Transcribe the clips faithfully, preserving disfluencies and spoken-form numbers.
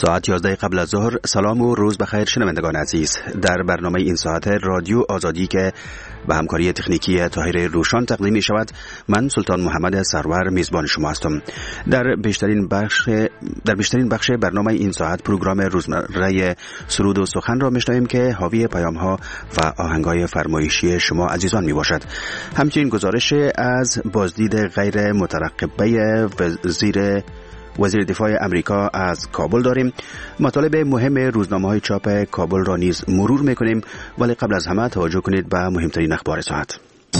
ساعت یازده قبل از ظهر. سلام و روز بخیر شنوندگان عزیز. در برنامه این ساعت رادیو آزادی که به همکاری تکنیکی طاهر روشان تقدیم می شود، من سلطان محمد سرور میزبان شما هستم. در بیشترین بخش در بیشترین بخش برنامه این ساعت پروگرام روزمره سرود و سخن را میشنویم که حاوی پیام ها و آهنگای فرمایشی شما عزیزان می باشد. همچنین گزارش از بازدید غیر مترقبه وزیر وزیر دفاع امریکا از کابل داریم. مطالب مهم روزنامه‌های چاپ کابل را نیز مرور می‌کنیم، ولی قبل از همه توجه کنید به مهمترین اخبار ساعت.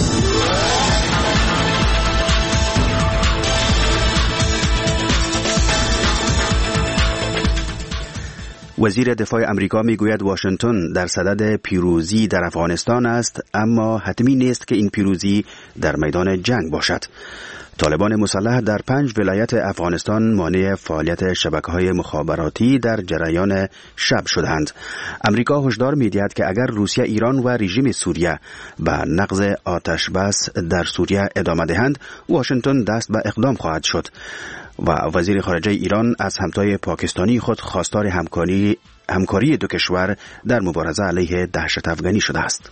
وزیر دفاع امریکا میگوید واشنگتن در صدد پیروزی در افغانستان است، اما حتمی نیست که این پیروزی در میدان جنگ باشد. طالبان مسلح در پنج ولایت افغانستان مانع فعالیت شبکه‌های مخابراتی در جریان شب شدند. امریکا هشدار می‌دهد که اگر روسیه، ایران و رژیم سوریه به نقض آتش بس در سوریه ادامه دهند، واشنگتن دست به اقدام خواهد شد. و وزیر خارجه ایران از همتای پاکستانی خود خواستار همکاری همکاری دو کشور در مبارزه علیه دهشت افغانی شده است.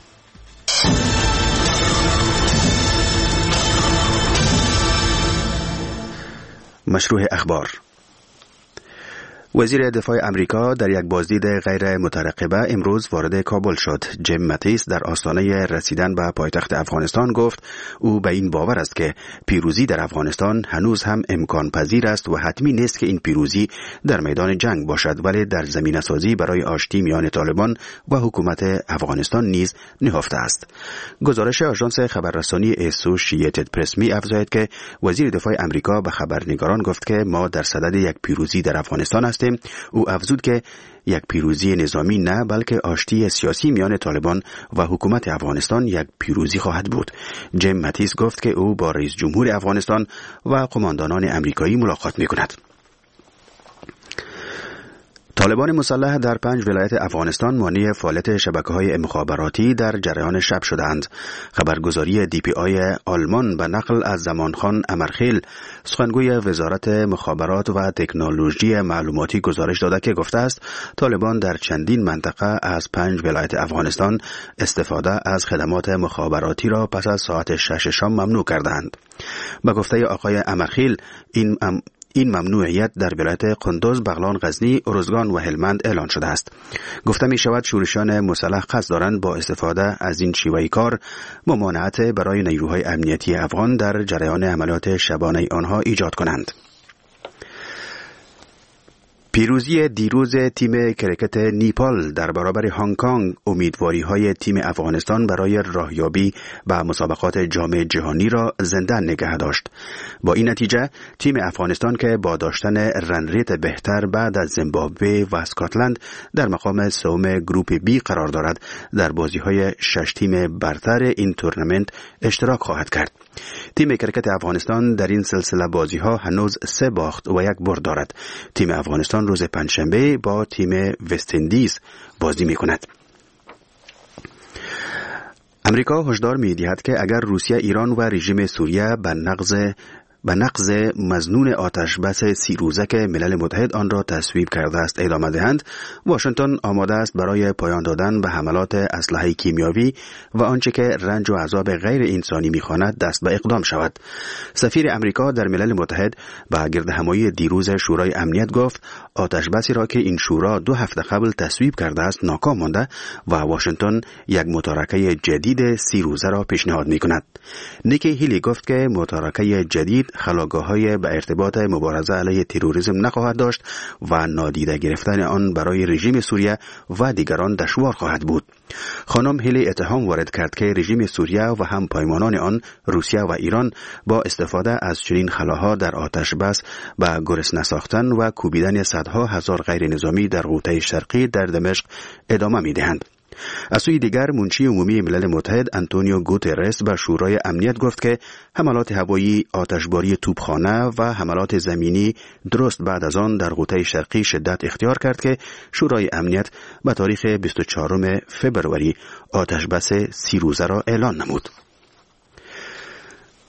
مشروع اخبار. وزیر دفاع امریکا در یک بازدید غیر مترقبه امروز وارد کابل شد. جیم ماتیس در آستانه رسیدن به پایتخت افغانستان گفت او به این باور است که پیروزی در افغانستان هنوز هم امکان پذیر است و حتمی نیست که این پیروزی در میدان جنگ باشد، ولی در زمینه سازی برای آشتی میان طالبان و حکومت افغانستان نیز نهفته است. گزارش آژانس خبررسانی اسوسییتد پرس می افزاید که وزیر دفاع امریکا به خبرنگاران گفت که ما در صدد یک پیروزی در افغانستان هستیم. او افزود که یک پیروزی نظامی نه، بلکه آشتی سیاسی میان طالبان و حکومت افغانستان یک پیروزی خواهد بود. جیم ماتیس گفت که او با رئیس جمهور افغانستان و قماندانان امریکایی ملاقات می‌کند. طالبان مسلح در پنج ولایت افغانستان مانع فعالیت شبکه‌های مخابراتی در جریان شب شدند. خبرگزاری دی پی آی آلمان به نقل از زمانخان امرخیل، سخنگوی وزارت مخابرات و تکنولوژی معلوماتی گزارش داده که گفته است طالبان در چندین منطقه از پنج ولایت افغانستان استفاده از خدمات مخابراتی را پس از ساعت شش شام ممنوع کردند. به گفته آقای امرخیل، این ام این ممنوعیت در ولایت قندوز، بغلان، غزنی، ارزگان و هلمند اعلان شده است. گفته می شود شورشیان مسلح قصد دارند با استفاده از این شیوه کار ممانعت برای نیروهای امنیتی افغان در جریان عملیات شبانه آنها ایجاد کنند. پیروزی دیروز تیم کرکت نیپال در برابر هنگ کنگ امیدواری‌های تیم افغانستان برای راهیابی به مسابقات جام جهانی را زنده نگه داشت. با این نتیجه تیم افغانستان که با داشتن رنریت بهتر بعد از زیمبابوه و اسکاتلند در مقام سوم گروپ بی قرار دارد، در بازی‌های شش تیم برتر این تورنمنت اشتراک خواهد کرد. تیم کرکت افغانستان در این سلسله بازی‌ها هنوز سه باخت و یک برد دارد. تیم افغانستان روز پنجشنبه با تیم وست اندیز بازی می‌کند. امریکا هشدار می‌دهد که اگر روسیه، ایران و رژیم سوریه به نقض به نقض مظنون آتش بس سی روزه که ملل متحد آن را تصویب کرده است ادامه دهند، واشنگتن آماده است برای پایان دادن به حملات اسلحه کیمیاوی و آنچه که رنج و عذاب غیر انسانی می‌خواند دست به اقدام شود. سفیر امریکا در ملل متحد به گردهمایی دیروز شورای امنیت گفت آتش بسی را که این شورا دو هفته قبل تصویب کرده است ناکام مانده و واشنگتن یک متارکه جدید سی روزه را پیشنهاد می‌کند. نیکی هیلی گفت که متارکه جدید خلاقه‌های به ارتباط مبارزه علیه تروریسم نخواهد داشت و نادیده گرفتن آن برای رژیم سوریه و دیگران دشوار خواهد بود. خانم هیلی اتهام وارد کرد که رژیم سوریه و هم پیمانان آن روسیه و ایران با استفاده از چنین خلاها در آتش بس به گرسنه ساختن و کوبیدن صدها هزار غیر نظامی در غوطه شرقی در دمشق ادامه می‌دهند. از سوی دیگر منشی عمومی ملل متحد آنتونیو گوترس به شورای امنیت گفت که حملات هوایی، آتشباری توپخانه و حملات زمینی درست بعد از آن در غوطه شرقی شدت اختیار کرد که شورای امنیت به تاریخ بیست و چهارم فوریه آتشبس سی روزه را اعلان نمود.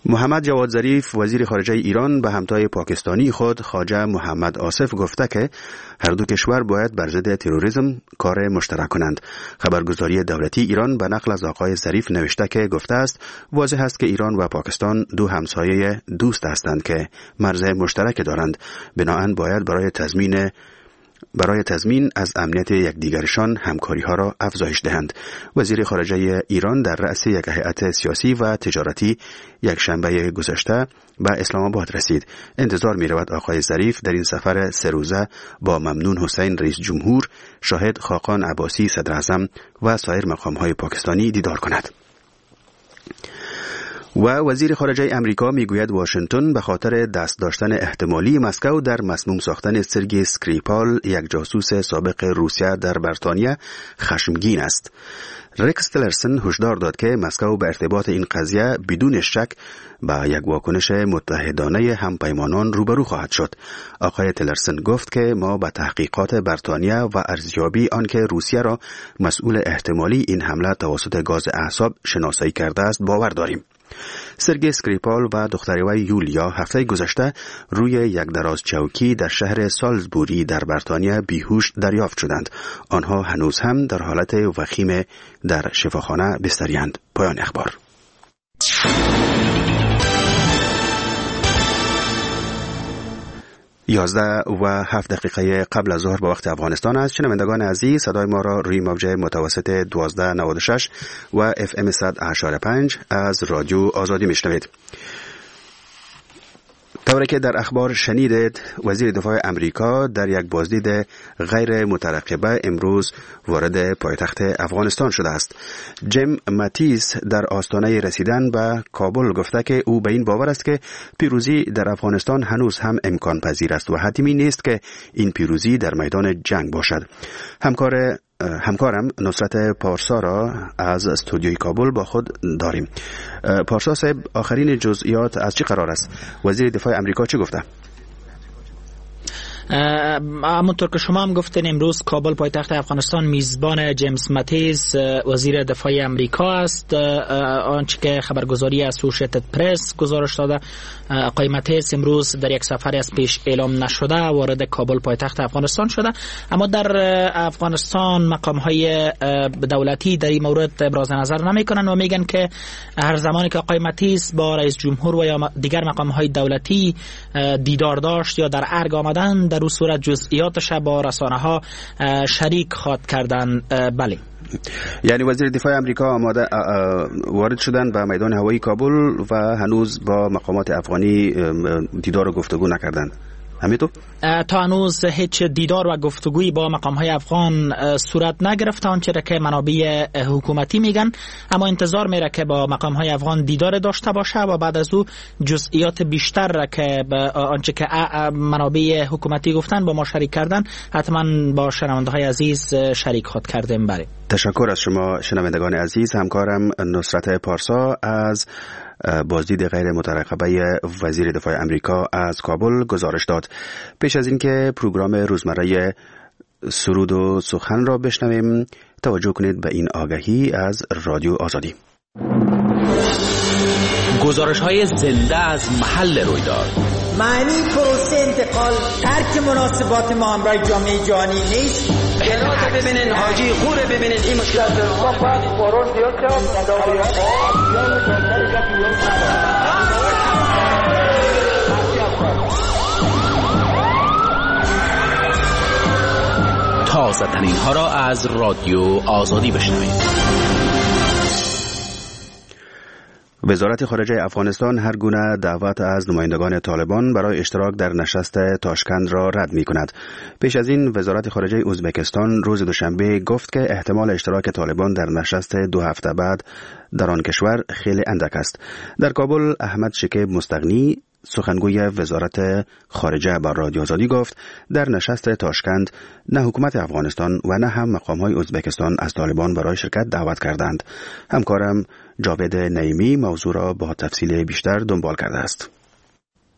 محمد جواد ظریف وزیر خارجه ایران به همتای پاکستانی خود خواجه محمد آصف گفته که هر دو کشور باید بر ضد تروریسم کار مشترک کنند. خبرگزاری دولتی ایران به نقل از آقای ظریف نوشته که گفته است واضح است که ایران و پاکستان دو همسایه دوست هستند که مرز مشترک دارند. بنابراین باید برای تضمین برای تضمین از امنیت یکدیگرشان همکاری ها را افزایش دهند. وزیر خارجه ایران در رأس یک هیئت سیاسی و تجارتی یک شنبه گذشته به اسلام آباد رسید. انتظار می رود آقای ظریف در این سفر سه روزه با ممنون حسین رئیس جمهور، شاهد خاقان عباسی صدر اعظم و سایر مقام های پاکستانی دیدار کند. و وزیر خارجه امریکا میگوید واشنگتن به خاطر دست داشتن احتمالی مسکو در مسموم ساختن سرگئی اسکریپال، یک جاسوس سابق روسیه در بریتانیا، خشمگین است. رکس تلرسن هشدار داد که مسکو به ارتباط این قضیه بدون شک با یک واکنش متحدانه همپیمانان روبرو خواهد شد. آقای تلرسن گفت که ما به تحقیقات بریتانیا و ارزیابی آنکه روسیه را مسئول احتمالی این حمله توسط گاز اعصاب شناسایی کرده است باور داریم. سرگئی اسکریپال و دختر وی یولیا هفته گذشته روی یک دراز چوکی در شهر سالزبوری در بریتانیا بیهوش دریافت شدند. آنها هنوز هم در حالت وخیم در شفاخانه بستری‌اند. پایان اخبار. یازده و هفت دقیقه قبل از ظهر به وقت افغانستان است. شنوندگان عزیز، صدای ما را روی موج متوسط دوازده نود و شش و اف ام صد و هشت و پنج از رادیو آزادی میشنوید. طوری که در اخبار شنیدید، وزیر دفاع امریکا در یک بازدید غیر مترقبه امروز وارد پایتخت افغانستان شده است. جیم ماتیس در آستانه رسیدن به کابل گفته که او به این باور است که پیروزی در افغانستان هنوز هم امکان پذیر است و حتمی نیست که این پیروزی در میدان جنگ باشد. همکار همکارم نصرت پارسا را از استودیوی کابل با خود داریم. پارسا صاحب، آخرین جزئیات از چی قرار است؟ وزیر دفاع امریکا چی گفته؟ همونطور که شما هم گفتین، امروز کابل پایتخت افغانستان میزبان جیمز ماتیس وزیر دفاع امریکا است. آنچه که خبرگزاری اسوشییتد پرس گزارش داده، آقای ماتیس امروز در یک سفر از پیش اعلام نشده وارد کابل پایتخت افغانستان شده. اما در افغانستان مقام های دولتی در این مورد ابراز نظر نمی کنند و میگن که هر زمانی که آقای ماتیس با رئیس جمهور و یا دیگر مقام های دولتی دیدار داشت یا در ارگ آمدن، در اون صورت جزئیاتش با رسانه ها شریک خواد کردن. بله، یعنی وزیر دفاع امریکا آماده وارد شدن به میدان هوایی کابل و هنوز با مقامات افغانی دیدار و گفتگو نکردند. همینطور؟ تا هنوز هیچ دیدار و گفتگویی با مقام‌های افغان صورت نگرفته، آنچه که منابع حکومتی میگن. اما انتظار میره که با مقام‌های افغان دیدار داشته باشه و بعد از او جزئیات بیشتر را که آنچه که منابع حکومتی گفتن با ما شریک کردن حتما با شنونده‌های عزیز شریک خود کردیم. بله، تشکر از شما شنوندگان عزیز. همکارم نصرت پارسا از بازدید غیر مترقبه وزیر دفاع امریکا از کابل گزارش داد. پیش از اینکه پروگرام روزمره سرود و سخن را بشنویم، توجه کنید به این آگهی از رادیو آزادی. گزارش های زنده از محل رویداد. معنی پروسه انتقال ترک مناسبات ما همراه جامعه جهانی نیست. جنات ببینین، حاجی خوره ببینین، این مشکل با باید قرار زیاد تازه ترین ها را از رادیو آزادی بشنوید. وزارت خارجه افغانستان هر گونه دعوت از نمایندگان طالبان برای اشتراک در نشست تاشکند را رد می کند. پیش از این وزارت خارجه ازبکستان روز دوشنبه گفت که احتمال اشتراک طالبان در نشست دو هفته بعد در آن کشور خیلی اندک است. در کابل احمد شکیب مستغنی سخنگوی وزارت خارجه با رادیو آزادی گفت در نشست تاشکند نه حکومت افغانستان و نه هم مقام‌های ازبکستان از طالبان برای شرکت دعوت کردند. همکارم جاوید نعیمی موضوع را با تفصیل بیشتر دنبال کرده است.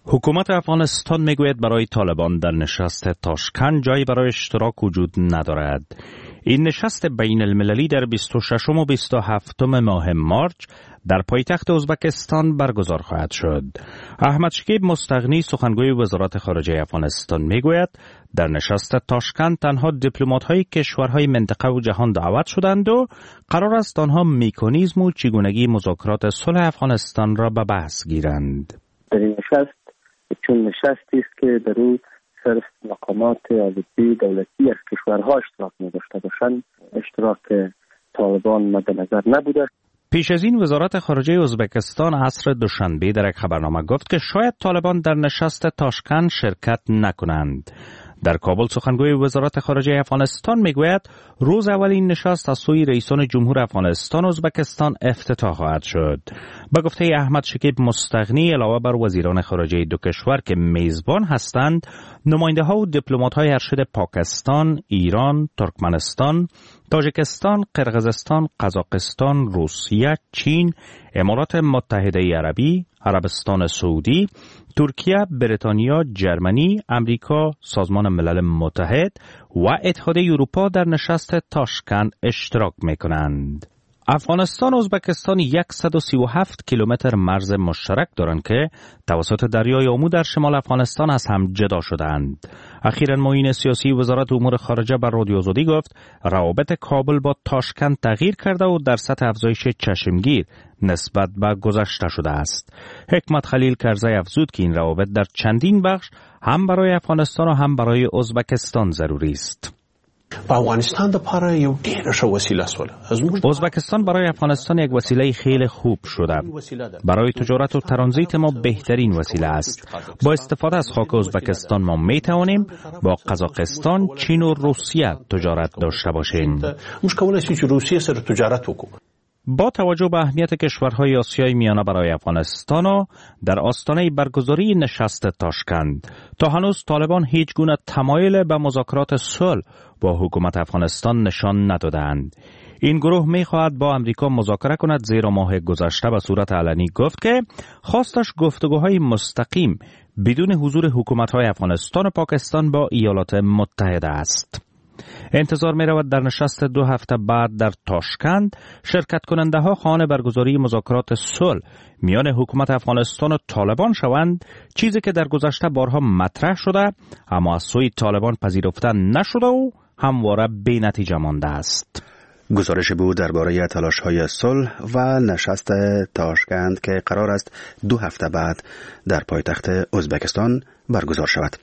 حکومت افغانستان میگوید برای طالبان در نشست تاشکند جایی برای اشتراک وجود ندارد. این نشست بین المللی در بیست و ششم و بیست و هفتم ماه مارچ در پایتخت ازبکستان برگزار خواهد شد. احمد شکیب مستغنی سخنگوی وزارت خارجه افغانستان میگوید در نشست تاشکند تنها دیپلمات‌های کشورهای منطقه و جهان دعوت شدند و قرار است آنها مکانیزم و چگونگی مذاکرات صلح افغانستان را به بحث گیرند. در این نشست چون نشستی است که در او صرف مقامات عالی دولتی از کشورها اشتراک نداشته باشند، اشتراک طالبان مد نظر نبوده. پیش از این وزارت خارجه ازبکستان عصر دوشنبه در یک خبرنامه گفت که شاید طالبان در نشست تاشکند شرکت نکنند. در کابل سخنگوی وزارت خارجه افغانستان میگوید روز اول این نشست از سوی رئیسان جمهور افغانستان و ازبکستان افتتاح خواهد شد. به گفته احمد شکیب مستغنی علاوه بر وزیران خارجه دو کشور که میزبان هستند، نماینده ها و دیپلمات های ارشد پاکستان، ایران، ترکمنستان، تاجیکستان، قرقیزستان، قزاقستان، روسیه، چین، امارات متحده عربی، عربستان سعودی، ترکیه، بریتانیا، جرمنی، امریکا، سازمان ملل متحد و اتحادیه اروپا در نشست تاشکند اشتراک می‌کنند. افغانستان و ازبکستان صد و سی و هفت کیلومتر مرز مشترک دارند که توسط دریای آمو در شمال افغانستان از هم جدا شدند. اخیراً معین سیاسی وزارت امور خارجه بر رادیو آزادی گفت روابط کابل با تاشکند تغییر کرده و در سطح افزایش چشمگیر نسبت به گذشته شده است. حکمت خلیل کرزی افزود که این روابط در چندین بخش هم برای افغانستان و هم برای ازبکستان ضروری است. افغانستان د پاره یو ډیره ښه وسیله سول. ازبکستان برای افغانستان یک وسیله خیلی خوب شده. برای تجارت و ترانزیت ما بهترین وسیله است. با استفاده از خاک ازبکستان ما می توانیم با قزاقستان، چین و روسیه تجارت داشته باشیم. موږ کولای شو چې روسیه سره تجارت وکړو. با توجه به اهمیت کشورهای آسیای میانه برای افغانستان و در آستانه برگزاری نشست تاشکند، تا هنوز طالبان هیچ گونه تمایل به مذاکرات صلح با حکومت افغانستان نشان ندادند. این گروه می‌خواهد با امریکا مذاکره کند، زیرا ماه گذشته به صورت علنی گفت که خواستش گفتگوهای مستقیم بدون حضور حکومت‌های افغانستان و پاکستان با ایالات متحده است. انتظار می رود در نشست دو هفته بعد در تاشکند شرکت کننده ها خواهان برگزاری مذاکرات صلح میان حکومت افغانستان و طالبان شوند، چیزی که در گذشته بارها مطرح شده اما از سوی طالبان پذیرفته نشده و همواره بی نتیجه مانده است. گزارش بود درباره تلاش‌های صلح و نشست تاشکند که قرار است دو هفته بعد در پایتخت ازبکستان برگزار شود.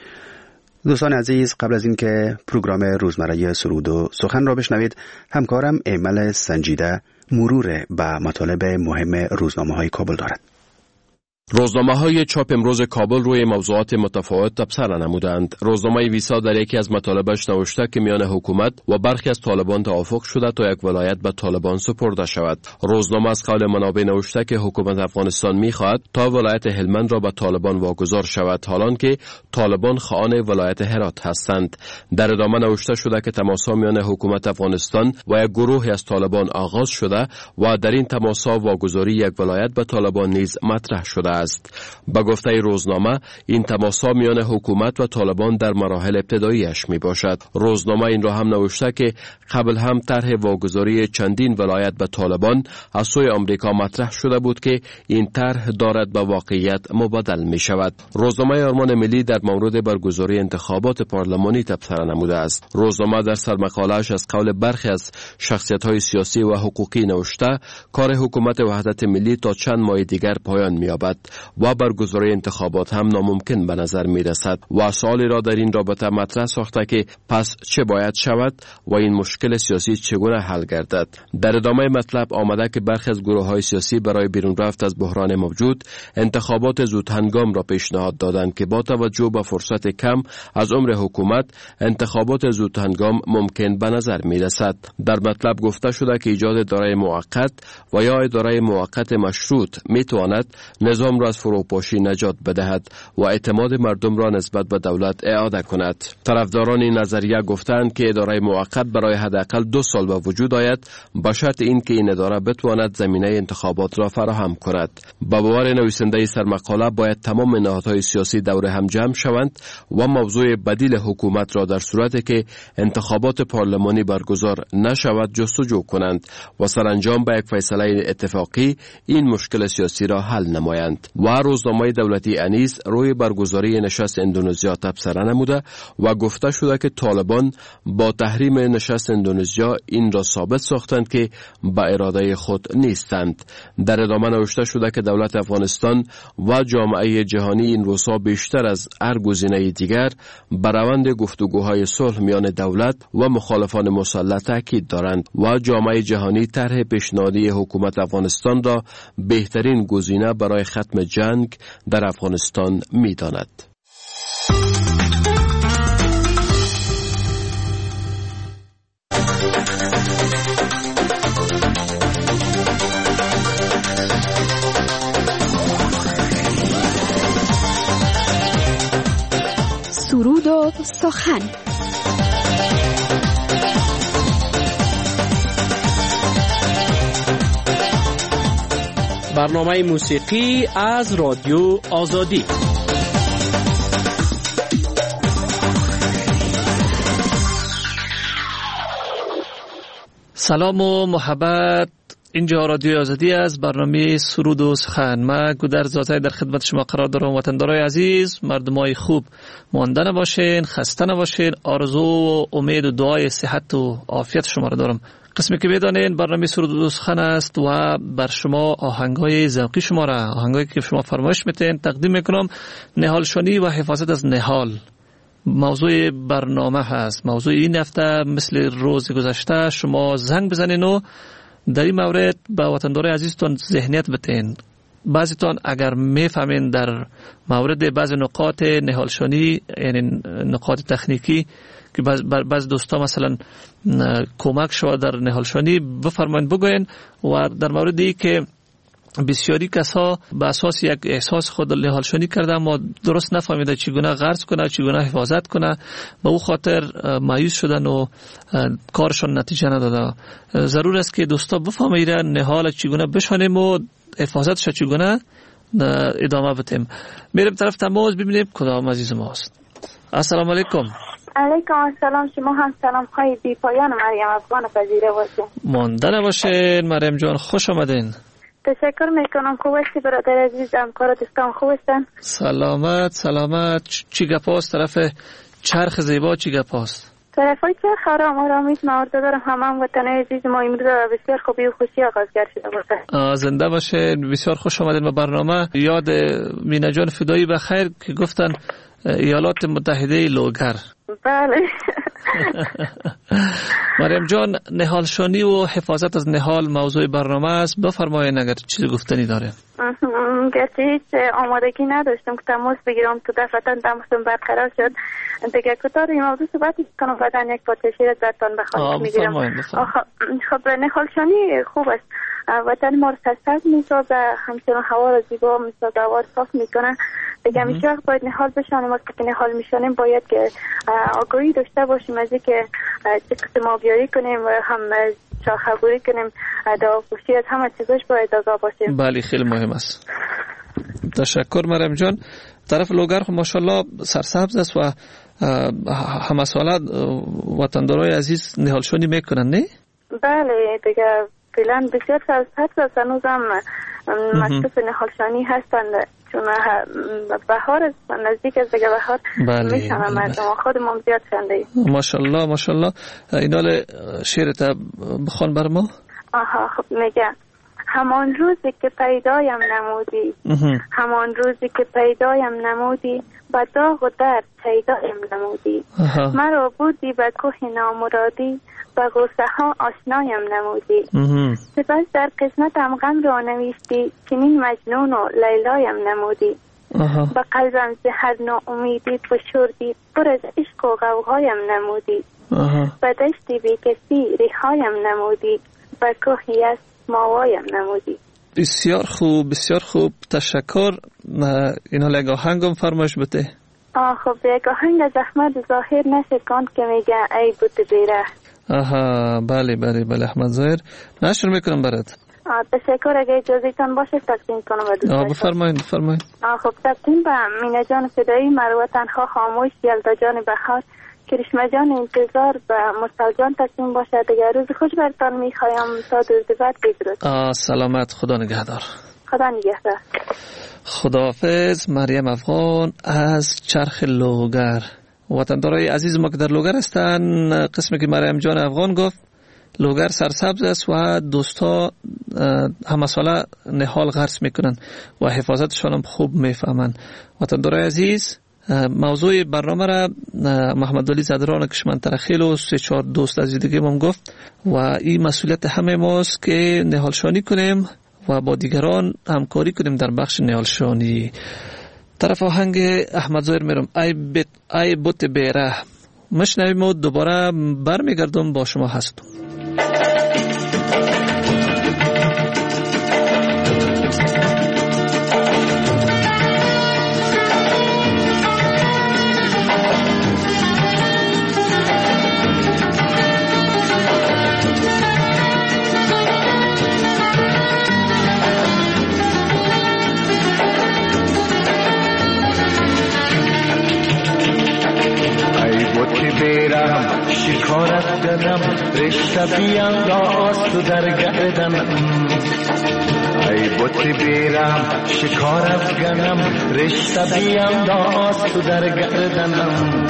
دوستان عزیز، قبل از اینکه پروگرام روزمره سرود و سخن را بشنوید، همکارم ایمل سنجیده مرور به مطالب مهم روزنامه‌های کابل دارد. روزنامه‌های چاپ امروز کابل روی موضوعات متفاوت تبصره نمودند. روزنامه ویسا در یکی از مطالبش نوشته که میان حکومت و برخی از طالبان توافق شده تا یک ولایت به طالبان سپرده شود. روزنامه از قول منابع نوشته که حکومت افغانستان می‌خواهد تا ولایت هلمند را به طالبان واگذار شود، حالان که طالبان خواهان ولایت هرات هستند. در ادامه نوشته شده که تماس‌ها میان حکومت افغانستان و یک گروهی از طالبان آغاز شده و در این تماس‌ها واگذاری یک ولایت به طالبان نیز مطرح شده است. با گفته روزنامه این تماس‌ها میان حکومت و طالبان در مراحل ابتداییش می باشد. روزنامه این را هم نوشته که قبل هم طرح واگذاری چندین ولایت به طالبان از سوی آمریکا مطرح شده بود که این طرح دارد به واقعیت مبدل می شود. روزنامه آرمان ملی در مورد برگزاری انتخابات پارلمانی تبصره نموده است. روزنامه در سرمقاله‌اش از قول برخی از شخصیت‌های سیاسی و حقوقی نوشته کار حکومت وحدت ملی تا چند ماه دیگر پایان می‌یابد و برگزاری انتخابات هم ناممکن به نظر می رسد و سوالی را در این رابطه مطرح ساخته که پس چه باید شود و این مشکل سیاسی چگونه حل گردد. در ادامه مطلب آمده که برخی از گروه‌های سیاسی برای بیرون رفت از بحران موجود انتخابات زود هنگام را پیشنهاد دادند که با توجه به فرصت کم از عمر حکومت انتخابات زود هنگام ممکن به نظر می رسد. در مطلب گفته شده که ایجاد اداره موقت و یا اداره موقت مشروط می تواند نظام مردم را از فروپاشی نجات بدهد و اعتماد مردم را نسبت به دولت اعاده کند. طرفداران این نظریه گفتند که اداره موقت برای حداقل دو سال به وجود آید، با شرط اینکه این اداره بتواند زمینه انتخابات را فراهم کند. با باور نویسنده سرمقاله باید تمام نهادهای سیاسی دور هم جمع شوند و موضوع بدیل حکومت را در صورتی که انتخابات پارلمانی برگزار نشود جستجو کنند و سرانجام به یک فیصله اتفاقی این مشکل سیاسی را حل نمایند. و روزنامه دولتی انیس روی برگزاری نشست اندونزیا تبصره نموده و گفته شده که طالبان با تحریم نشست اندونزیا این را ثابت ساختند که به اراده خود نیستند. در ادامه نوشته شده که دولت افغانستان و جامعه جهانی این روزها بیشتر از هر گزینه دیگر بر روند گفتگوهای صلح میان دولت و مخالفان مسلح تاکید دارند و جامعه جهانی طرح پیشنهادی حکومت افغانستان را بهترین گزینه برای ختم جنگ در افغانستان می‌داند. سرود و سخن. برنامه موسیقی از رادیو آزادی. سلام و محبت، اینجا رادیو آزادی است. برنامه سرود و سخن. من گودر زاده در خدمت شما قرار دارم. وطندارای عزیز، مردمای خوب، مانده نباشین، خسته نباشین. آرزو و امید و دعای صحت و عافیت شما را دارم. قسمی که بدانین برنامه سرود و سخن است و بر شما آهنگای ذوقی شما را، آهنگایی که شما فرمایش میتین تقدیم میکنم. نهالشانی و حفاظت از نهال موضوع برنامه هست. موضوع این هفته مثل روز گذشته شما زنگ بزنین و در این مورد به وطندار عزیزتان ذهنیت بتین. بعضیتان اگر میفهمین در مورد بعض نکات نهالشانی، یعنی نکات تکنیکی که بعض دوستا مثلا کمک شما در نهالشانی، بفرمایید بگوین. و در موردی که بسیاری کسا به اساس یک احساس خود نهالشانی کرده اما درست نفهمیده چگونه غرض کنه، چگونه حفاظت کنه، به او خاطر مایوس شدن و کارشان نتیجه نداده. ضرور است که دوستا بفهمیدن نهال چگونه بشانیم و حفاظتش چگونه ادامه بدیم. میرم طرف تماس ببینیم کدام عزیز ماست. السلام علیکم. علیکم السلام. شما هم سلام خواهی بی پایان مریم افغان پذیره باشین. مانده نباشین مریم جان، خوش آمدین. تشکر میکنم. خوب هستی برادر عزیز؟ همکار دوستان خوب هستن؟ سلامت سلامت. چی گپ است طرف چرخ زیبا؟ چی گپ است؟ طرفای چرخ آرام آرامیت مورد دارم. همه وطن عزیز ما امروز بسیار خوبی و خوشی آغاز شده باشه. زنده باشه. بسیار خوش آمدین به برنامه. یاد مینا جان فدایی بخیر که گفتن ایالات متحده لوگر. بله. مریم جان، نهالشانی و حفاظت از نهال موضوع برنامه است. بفرمایید اگر چیزی گفتنی داره. گرچه هیچ آمادگی نداشتم که تماس بگیرم، تو دفعتا تماسم برقرار شد. دیگه کتار این موضوع صحبت کنم، بعدا یک پارچه شیر برتان بخواهد میگیرم. خب نهالشانی خوب است. وطن ما رو سرسبز میسازه، همچنان هوا رو زیبا میسازه، هوا رو صاف میکنه. دیگه همیشه وقت باید نهال بشانیم. وقتی که نهال میشانیم باید که آگاهی داشته باشیم از اینکه چه قسم آبیاری کنیم و هم شاخه‌گوری کنیم. دواپوشی از همه چیزاش باید آگاه باشیم. بله خیلی مهم است. تشکر مریم جان. طرف لوگر خب ماشاءالله سرسبز است و همه ساله وطندارای عزیز نهالشانی میکنن، نه؟ بله دیگه فعلا بسیار سرسبز است. هنوز هم مشروف نهالشانی هستند چون بهار نزدیک از دیگه بهار. بله میشنم مردم خودمون زیاد شنده. ماشاءالله ماشاءالله. اینال شعرت بخوان بر ما. آها خب میگه: همان روزی که پیدایم نمودی، همان روزی که پیدایم نمودی، با داغ و درد پیدایم نمودی. مرا بودی به کوه نامرادی، با غصه ها آشنایم نمودی. سپس در قسمتم غم را نوشتی، چنین مجنون و لیلایم نمودی. با قلبم زهر ناامیدی فشردی، پر از عشق و غوغایم نمودی. با دشتی بی کسی ریحایم نمودی، با کوهی از ماوایم نمودی. بسیار خوب بسیار خوب تشکر. این حال یک آهنگم فرمایش بده. آه خب یک آهنگ از احمد ظاهر نشکان که میگه ای بوت بیره. آها بله بله بله احمد ظاهر نشر میکنم برات. آه تشکر. اگه اجازه تان باشه تقدیم کنم به دوستان. آه بفرمایید بفرمایید. آه خب تقدیم به مینا جان فدایی، مروه تنها خاموش، یلدا جان بهار، کرشمه جان انتظار و مرسل جان تقدیم باشه. دیگه روز خوش برتان میخوایم تا روز بعد. بدرود. آه سلامت. خدا نگهدار. خدا نگهدار. خداحافظ. مریم افغان از چرخ لوگر. وطندارای عزیز ما که در لوگر هستن، قسمی که مریم جان افغان گفت لوگر سرسبز است و دوستا همه ساله نهال غرس میکنن و حفاظتشان هم خوب میفهمن. وطندارای عزیز، موضوع برنامه را محمد ولی زدران کشمنطره خیل و سه چهار دوست از دیگه هم گفت و این مسئولیت همه ماست که نهالشانی کنیم و با دیگران همکاری کنیم در بخش نهالشانی. طرف آهنگ احمد ظاهر میرم ای بت ای بوت بیره مشنویم و دوباره برمیگردم با شما هستم. شکارت دنم رشته بیانداز تو در گردنم. ای بوت بیرم شکارت گنم رشته بیانداز تو در گردنم.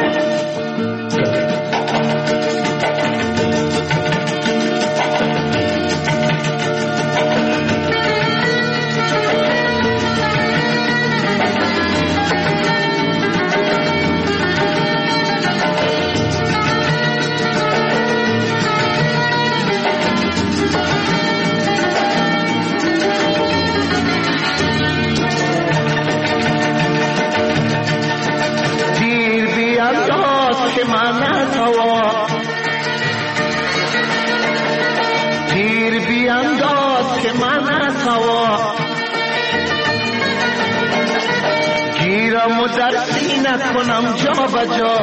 گیرم و در سینه کنم جا بجا،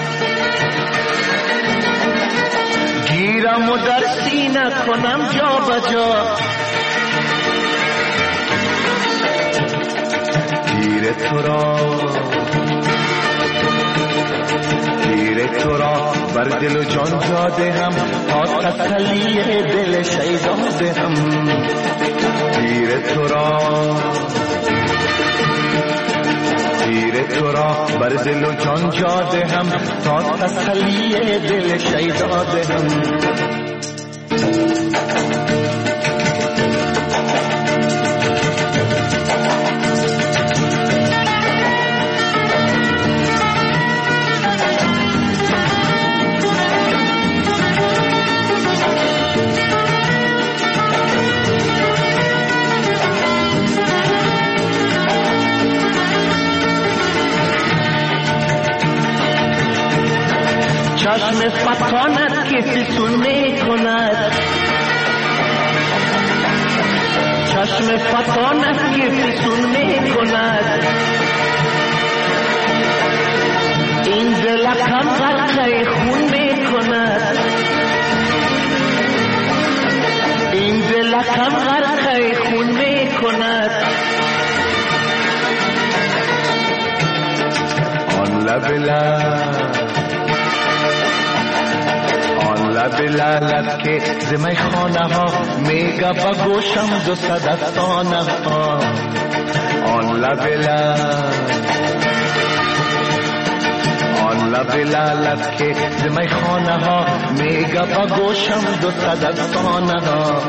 گیرم و در سینه کنم جا بجا. تیر تو را تیر تو را بر دل و جان جا دهم تا تسلی دل شیدا دهم. تیر تو را تیر تو را بر دل و جان جا دهم تا تسلی دل شیدا دهم. چشم فتانت که فسون می کند، چشم فتانت که فسون می کند. این دلکم غرقه خون می کند، این دلکم غرقه خون می کند. آن لب لب لب لالت که زمی خانه ها میگه با گوشم دو صدستانه ها. آن لب لب آن لب لالت که زمی خانه ها میگه با گوشم دو صدستانه ها.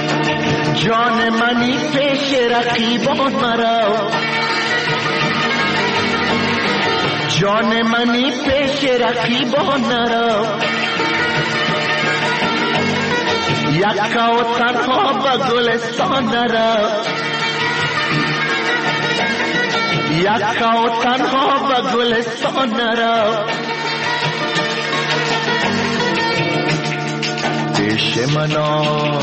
جان منی پیش رقیبان مرا، جان منی پیش رقیبان نرو یکا و تنها به گلستان نرو یکا و تنها به گلستان نرو پیش منا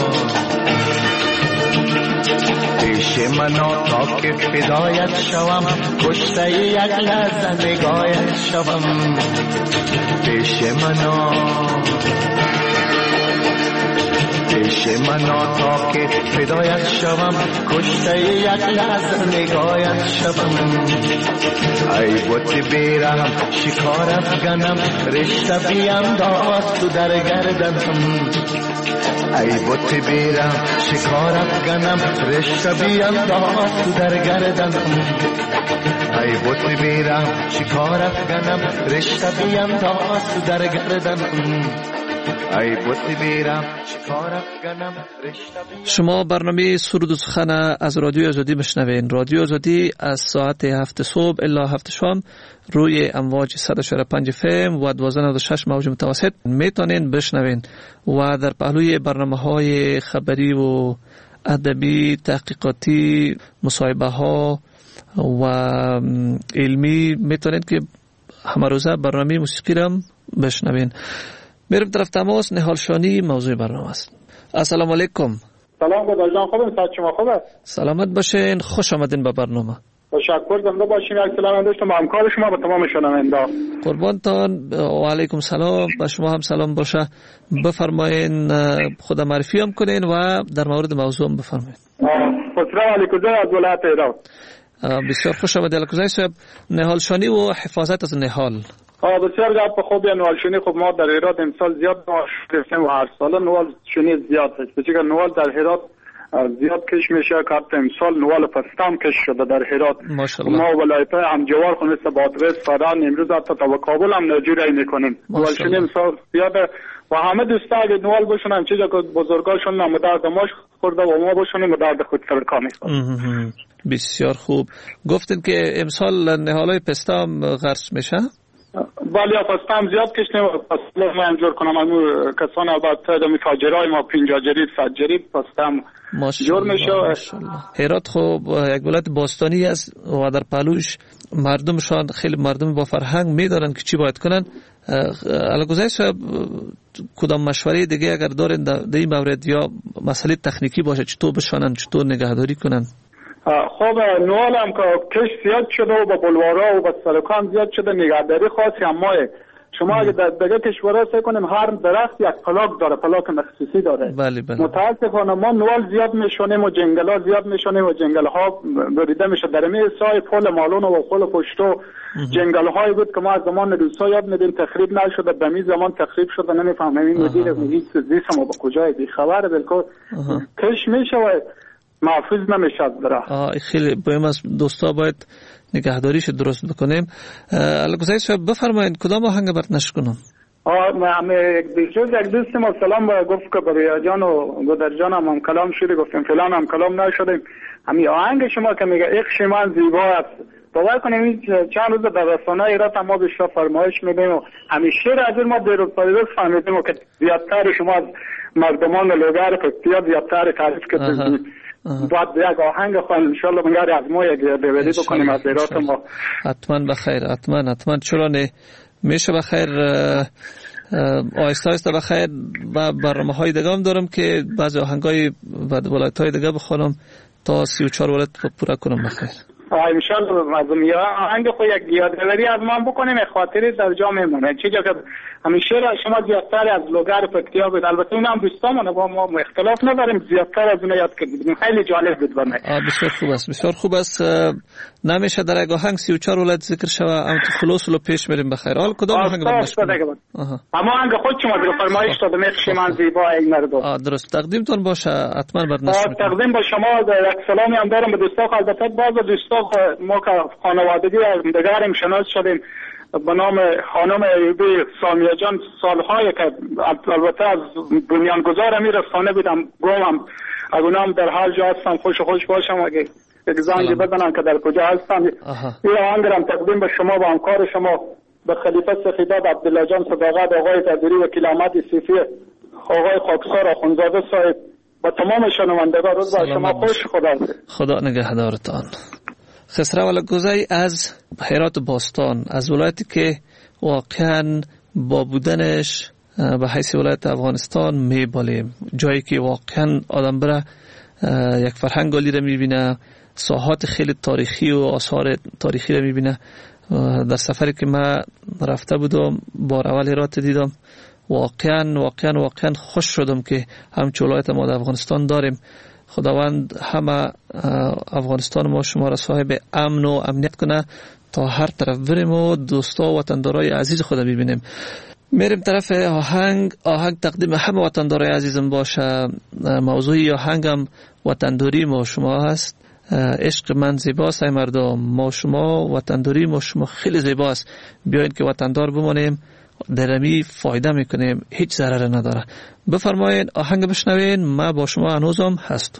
پیش منا تا که فدایت شوم کشته یک لحظه نگاهت شوم پیش منا پیش منا تا که فدایت شوم کشته یک لحظه نگاهت شوم ای بت بیرم شکار افغانم رشته بیانداز تو در گردنم ای بت بیرم شکار افغانم رشته بیانداز تو در گردنم ای بت بیرم شکار افغانم رشته بیانداز تو در گردنم ای بت بیرم شکار افغانم رشته. شما برنامه سرود و سخن از رادیو آزادی بشنوین. رادیو آزادی از ساعت هفت صبح الا هفت شام روی امواج صد و چهل و پنج اف ام و دویست و نود و شش موج متوسط میتونین بشنوین و در پهلوی برنامه‌های خبری و ادبی، تحقیقاتی، مصاحبه ها و علمی میتونین که همه روزه برنامه موسیقی را بشنوین. میرم طرف تماس. نهال شانی موضوع برنامه است. السلام علیکم. سلام گودر جان، خوبین؟ صحت شما خوبه؟ سلامت باشین، خوش آمدین به برنامه. تشکر، زنده باشین. یک سلام داشتم با همکار شما به تمام شنونده. قربانتان و علیکم سلام. به شما هم سلام باشه. بفرمایین، خود معرفی هم کنین و در مورد موضوع هم بفرمایین. خسرو علیکوزی از ولایت هرات. بسیار خوش آمدید علیکوزی صاحب. نهال شانی و حفاظت از نهال. آه بسیار گپ خوبی. نوال شونی خب ما در هرات امسال زیاد نوال گرفتیم و هر سال نوال شونی زیاد هست. بچه که نوال در هرات زیاد کش میشه که حتی امسال نوال پستم کش شده در هرات. ما ولایت های همجوار خونه مثل بادغیس، فدان، امروز حتی تا به کابل هم نجوری میکنیم. نوال شونی امسال زیاده و همه دوستا اگه نوال بشونن چیزا که بزرگاشون هم درد ماش خورده و ما بشونیم درد خود سرکا میخورد. بسیار خوب. گفتین که امسال نهالای پستا هم غرس میشه؟ ولی پستا هم زیاد کشنیم. پستا ما انجور کنم همون کسان البته دمی تاجرای ما پینجا جرید صد جرید پستا هم جور میشه. هرات خوب یک ولایت باستانی است و در پهلوش مردمشان خیلی مردم با فرهنگ میدارن که چی باید کنن. علاوه صاحب کدام مشوره دیگه اگر دارین در این مورد یا مسئله تکنیکی باشه چطور بشانن، چطور نگهداری کنن؟ خب نوال هم که کش زیاد شده و با بلوارا و با سرکان زیاد شده، نگهداری خاصی هم ماه. شما اگه در دیگه کشورها سعی کنیم هر درخت یک پلاک داره، پلاک مخصوصی داره. بله بله. متاسفانه ما نوال زیاد میشونیم و جنگل ها زیاد میشونیم و جنگل ها بریده میشه. در می سای پل مالون و پل پشتو جنگل هایی بود که ما از زمان روسا یاد میدیم تخریب نشده، به می زمان تخریب شده. نمیفهمیم این مدیر محیط زیست ما با کجای بی خبره بالکل. کش میشه و محفوظ نمیشه داره. آه خیلی مهم است. دوستا باید نگهداریش درست بکنیم. علیکوزی صاحب بفرمایید کدام آهنگ برات نشر کنم؟ آه من یک دوست یک دوست ما سلام گفت که برای جان و گودر جان هم, هم کلام شده، گفتیم فلان هم کلام نشده. همین آهنگ شما که میگه عشق من زیبا است، باور کنیم چند روز در رسانه ایران ما بیشتر فرمایش میدیم و همیشه از ما دیروز پریروز فهمیدیم که زیادتر شما از مردمان لوگر فکتیا زیادتر تعریف کردید. باید یک آهنگ خواهیم انشالله منگاری از ما یک دیویدی بکنیم از ایرات ما. حتما بخیر، حتما حتما چرا نه، میشه بخیر. آهسته آهسته بخیر. و برنامه های دیگه هم دارم که بعضی آهنگ های ولایت های دیگه بخونم تا سی و چهار ولایت پورا کنم بخیر. انشالله از میاد آهنگ خود یک یادآوری از ما بکنیم خاطری در جا میمونه. چیزی که همیشه شما زیادتر از لوگر فکتیا بود، البته اون هم دوستامونه با ما اختلاف نداریم، زیادتر از اون یاد کردیم. خیلی جالب بود برام. بسیار خوب است، بسیار خوب است. نمیشه در یک آهنگ سی و چهار ولایت ذکر شوه، اما تو خلاص رو پیش بریم بخیر. حال کدام آهنگ باشه؟ اما آهنگ خود شما در فرمایش دادم عشق من زیبا ای مردم. آ درست، تقدیمتون باشه حتما بر نشر. تقدیم با شما یک سلامی هم دارم به دوستا، البته بعض دوستا ما که خانوادگی دیگریم شناس شدیم به نام خانم ایوبی سامیه جان. سالهای که البته از بنیانگذار امیر رسانه بودم گفتم اگه نام در هر جا هستم خوش خوش باشم. اگه یک زنگ بزنن که در کجا هستن. این آهنگ را تقدیم به شما و همکار شما به خلیفه سفیداد عبدالله جان صداقت، آقای تدیری وکیل احمد صیفی، آقای خاکسار اخوندزاده صاحب و تمام شنوندگان. روز بر شما خوش. خدا خدا نگهدارتان. خسرو الگوزی از هرات باستان، از ولایتی که واقعا با بودنش به حیث ولایت افغانستان میبالیم، جایی که واقعا آدم بره یک فرهنگ عالی را میبینه، ساحات خیلی تاریخی و آثار تاریخی را میبینه. در سفری که من رفته بودم بار اول هرات دیدم، واقعا واقعا واقعا خوش شدم که همچون ولایت ما در افغانستان داریم. خداوند همه افغانستان ما شما را صاحب امن و امنیت کنه تا هر طرف بریم و دوستا و وطندارای عزیز خود ببینیم. میریم طرف آهنگ. آهنگ تقدیم همه وطندارای عزیزم باشه. موضوعی آهنگم وطنداری ما شما هست. عشق من زیباست ای مردم، ما شما وطنداری ما شما خیلی زیباست، بیاین که وطندار بمانیم، درمی فایده میکنیم، هیچ ضرر نداره. بفرمایید آهنگ بشنوین. ما با شما هنوزم هست.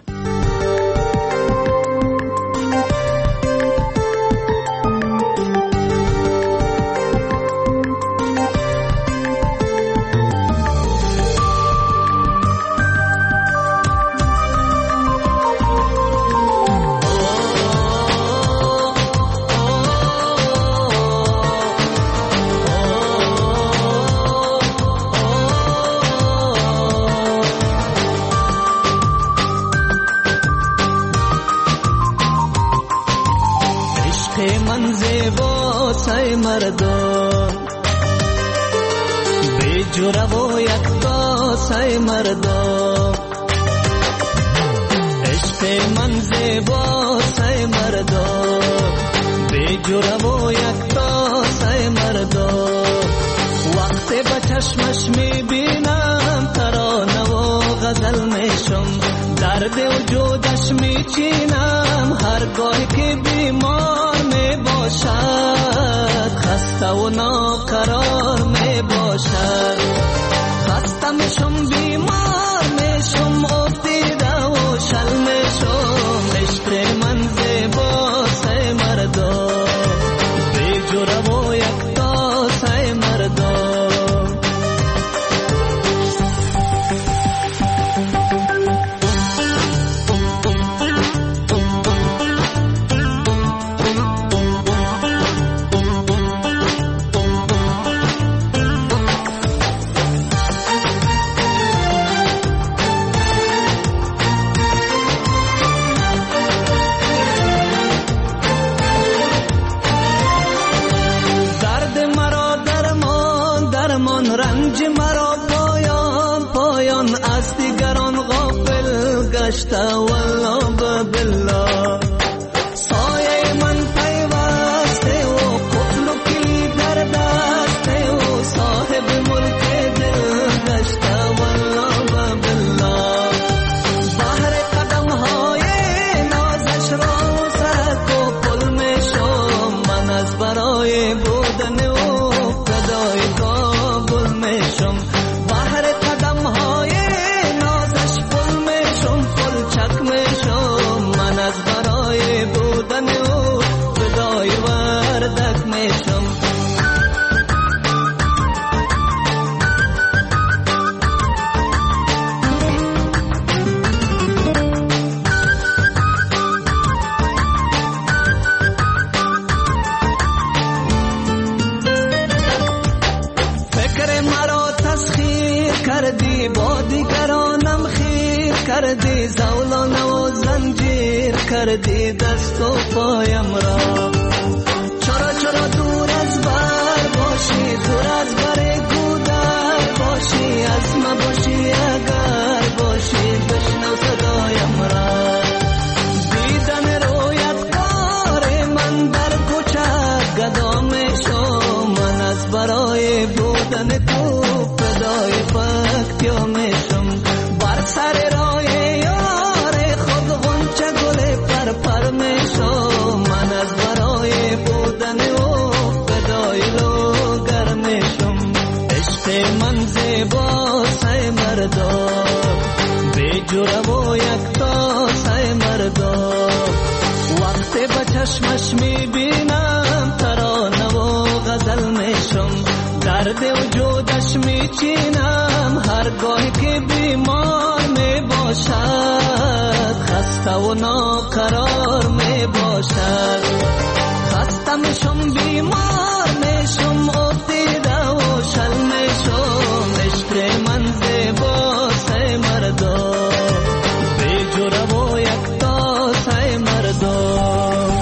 پر پر می شو من از برای چشمش میبینم ترانه و غزل میشم درد وجودش میچینم هرگاهی که بیمار میباشد خسته و ناقرار میباشد خسته میشم بیمار میشم افتیده و شل میشم عشق من زیباست ای مردم بیجوره و یکتاست ای مردم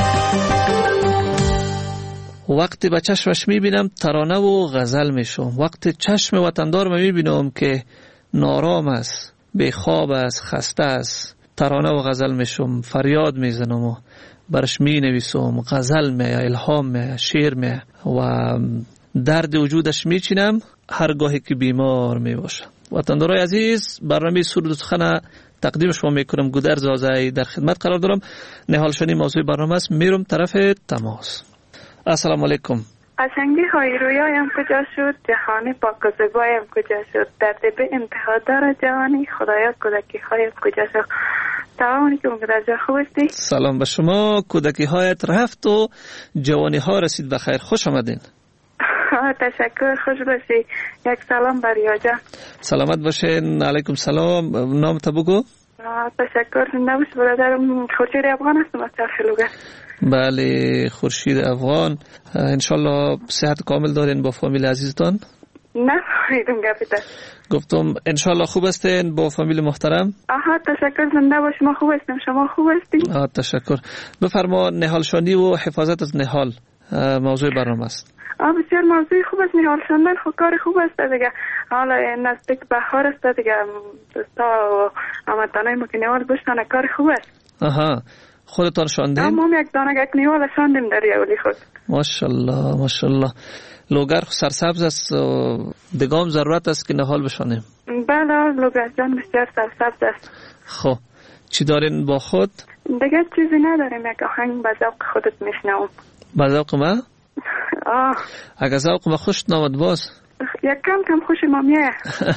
وقتی به چشمش میبینم ترانه و غزل میشم وقتی چشم وطندار میبینم که نارام است بیخواب است خسته است ترانه و غزل میشم فریاد میزنم و برش می نویسم غزل می الهام می شعر می و درد وجودش میچینم هرگاهی که بیمار می باشم. وطندارای عزیز برنامه سرود و سخن تقدیم شما میکنم گودرز آزایی در خدمت قرار دارم. نهال شنی موضوع برنامه است. میرم طرف تماس. السلام علیکم. قشنگی های رویایم کجا شد جهانی پاک و زیبایم کجا شد در دل انتها داره جهانی خدایا کودکی هایم کجا شد. سلام علیکم گودرز خوب هستی؟ سلام به شما کودکی هایت رفت و جوانی ها رسید بخیر خوش آمدین. تشکر خوش باشی. یک سلام بر یاجا. سلامت باشین. علیکم سلام. نام تا بگو. تشکر زنده باش برادرم خورشید افغان هستم از چرخلوگه. بله خورشید افغان انشالله صحت کامل دارین با فامیل عزیزتان؟ نه ایدون گفته گفتم انشالله خوب هستین با فامیل محترم؟ آها تشکر زنده باش ما خوب هستیم شما خوب هستین؟ آه تشکر. بفرما نهال شانی و حفاظت از نهال موضوع برنامه است. آه بسیار موضوع خوب است نهال شاندن خب کار خوب است دیگه حالا نزدیک بهار است دیگه دوستا و هموطنای ما که نهال بشنن کار خوب است. آها خودتان شاندین؟ ما هم یک دانه یک نیوال شاندیم در یولی خود. ماشاءالله ماشاءالله. لوگر سرسبز است دگام ضرورت است که نهال بشانیم. بله لوگر جان بسیار سرسبز است. خب چی دارین با خود؟ دیگه چیزی نداریم یک آهنگ به ذوق خودت میشنوم. به ذوق ما؟ آه اگه ذوق ما خوش نامد باز؟ یک کم کم خوش ما میه.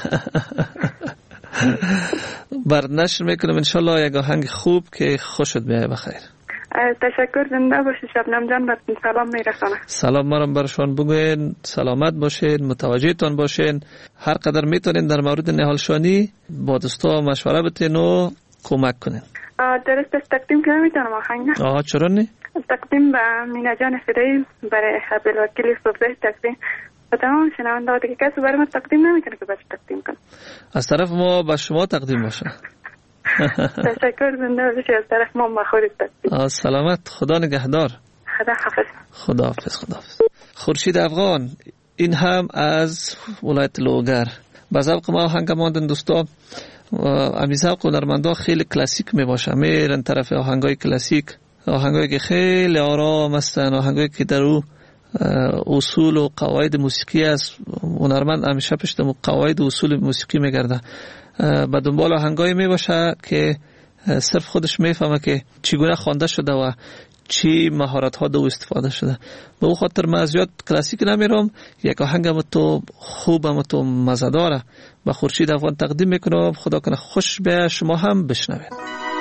بر نشر میکنم انشالله یک آهنگ خوب که خوشت بیایه بخیر. تشکر زنده باشی شبنم جان براتون سلام میرسانه. سلام مرم برشان بگوین سلامت باشین متوجه تان باشین هر قدر میتونین در مورد نهال شانی با دوستا مشوره بتین و کمک کنین. درست است تقدیم کنم میتونم آهنگ نه؟ آه چرا نی؟ تقدیم به مینا جان فدایی برای عبدالوکیل صبحی تقدیم و تمام شنونده دیگه کسی برای ما تقدیم نمیکنه که باش تقدیم کنم. از طرف ما به شما تقدیم باشه. تشکر زنده باشی از طرف ما به خودت تقدیم. سلامت خدا نگهدار. خدا حافظ. خدا حافظ خدا حافظ. خورشید افغان این هم از ولایت لوگر. به ذوق ما آهنگ ماندن دوستا امی ذوق هنرمندا خیلی کلاسیک می باشه میرن طرف آهنگای کلاسیک آهنگایی که خیلی آرام هستن آهنگایی که در او اصول و قواعد موسیقی است هنرمند همیشه پشت قواعد و اصول موسیقی میگرده به دنبال آهنگایی می باشه که صرف خودش میفهمه که چگونه خوانده شده و چی مهارت ها دو استفاده شده. به او خاطر من زیاد کلاسیک نمیرم یک آهنگ هم تو خوب هم تو مزه داره به خورشید افغان تقدیم میکنم خدا کنه خوش به شما هم بشنوید.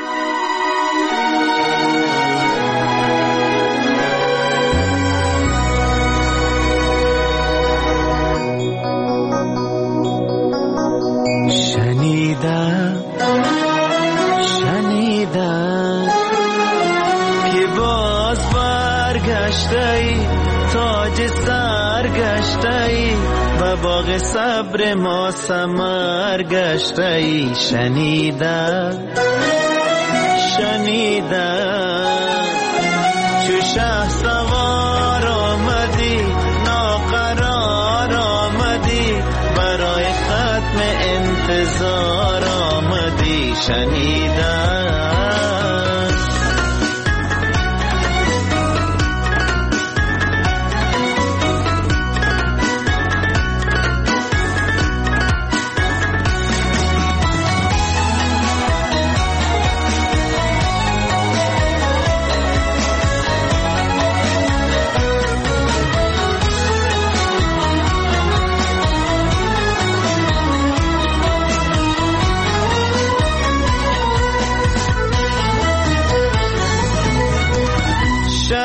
شنیدم شنیدم که باز برگشتی تاج سر گشتی و باغ صبر ما ثمر گشتی شنیدم شنیدم چو شه سوار آمدی ناقرار آمدی برای ختم انتظار آمدی شنیدم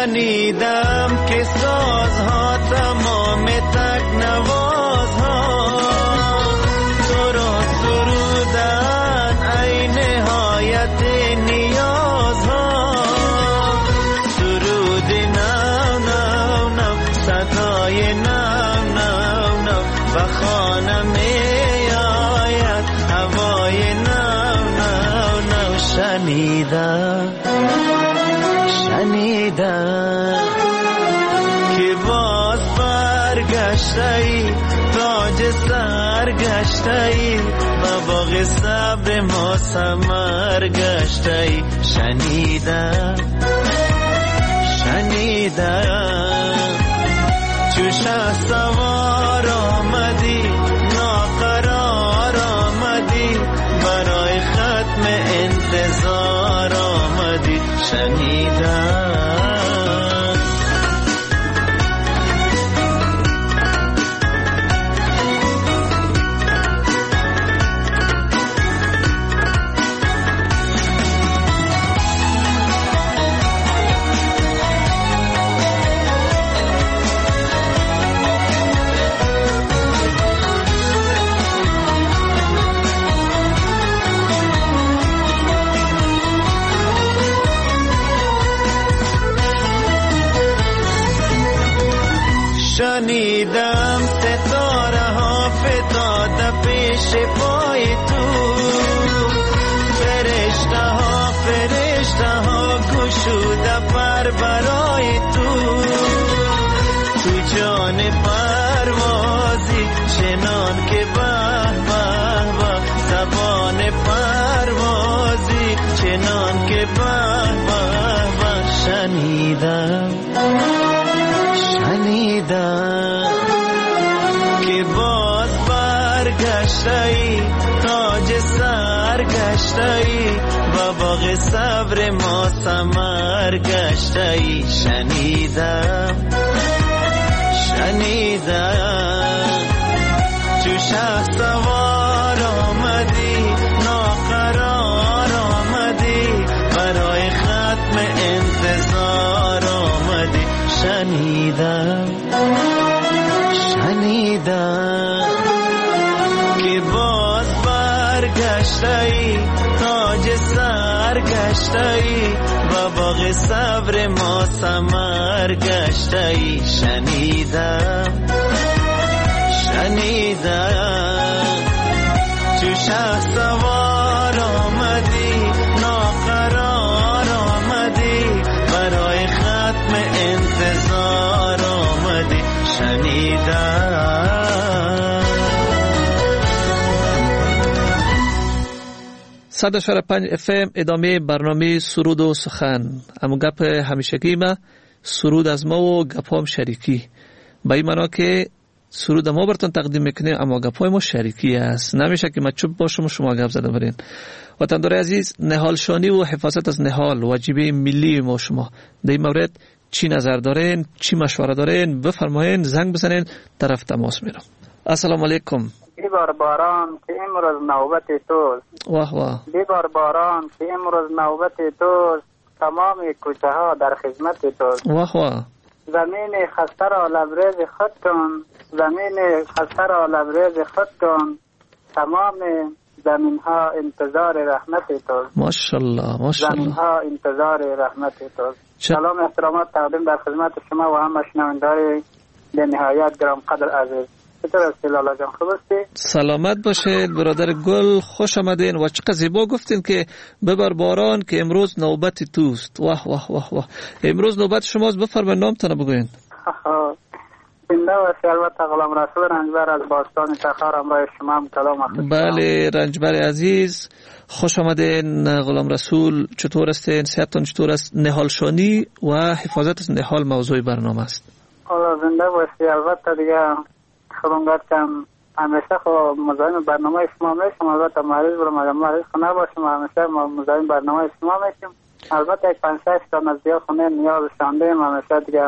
شنیدم که سازها تمام تکنوازها تو را سرودن ای نهایت نیازها سرود نو نو نو صدای نو نو نو و خانه می آید هوای نو نو نو شنیدم شنیدم که باز برگشتی تاج سرگشتی و باغ صبر ما ثمر گشتی شنیدم شنیدم چو شه سوار آمدی ناقرار آمدی برای ختم انتظار آمدی شنیدم شنیدم ستاره ها فتاده پیش پای تو فرشته ها فرشته ها گشوده پر برای تو تو جان پروازی چنان که به به به زبان پروازی چنان که به به به شنیدم شنیدم که باز برگشتی تاج سرگشتی و باغ صبر ما ثمر گشتی شنیدم شنیدم چو شه سوار آمدی ناقرار آمدی برای ختم انتظار آمدی شنیدم شنیدم که باز برگشتی تاج سرگشتی و باغ صبر ما ثمر گشتی شنیدم شنیدم چو شه سوار آمدی ناقرار آمدی برای ختم انتظار آمدی شنیدم صد و چهار و پنج اف ام ادامه برنامه سرود و سخن. اما گپ همیشگی ما سرود از ما و گپ هم شریکی با این معنا که سرود ما براتون تقدیم میکنیم اما گپ های ما شریکی است. نمیشه که ما چوب باشم و شما گپ زده برین. وطندار عزیز، نهالشانی و حفاظت از نهال واجبه ملی ما شما. در این مورد چی نظر دارین؟ چی مشوره دارین؟ بفرمایین، زنگ بزنین، طرف تماس میرم. السلام علیکم. بیبار باران که امروز نوبت توست. واه واه. بیبار باران که امروز نوبت توست. تمام کوچه ها در خدمت توست. واه واه. زمین خسته را لبریز خود کن. زمین خسته را لبریز خود کن. تمام زمین ها انتظار رحمت توست. ماشاءالله ماشاءالله. زمین ها انتظار رحمت توست. سلام احترامات تقدیم در خدمت شما و همه شنوندگان به نهایت گرام قدر عزیز. چطور هستی لالا جان، خوب هستی؟ سلامت باشید برادر گل، خوش آمدین و چقدر زیبا گفتین که ببر باران که امروز نوبت توست. واه واه واه واه. امروز نوبت شماست، بفرمایید نامتون بگوین. زنده و البته غلام رسول رنجبر از باستان تخار همراه شما هم کلام اخیر. بله رنجبر عزیز، خوش آمدین. غلام رسول چطور هستین؟ صحتتون چطور است؟ نهالشانی و حفاظت از نهال موضوع برنامه است. حالا زنده باشی. البته دیگه خودم گفتم همیشه خب مزاحم برنامه شما میشم. البته مریض برم اگر مریض خونه باشم همیشه مزاحم برنامه شما میشم. البته یک پنج شش تا نزدیک خونه نیاز شانده ایم همیشه دیگه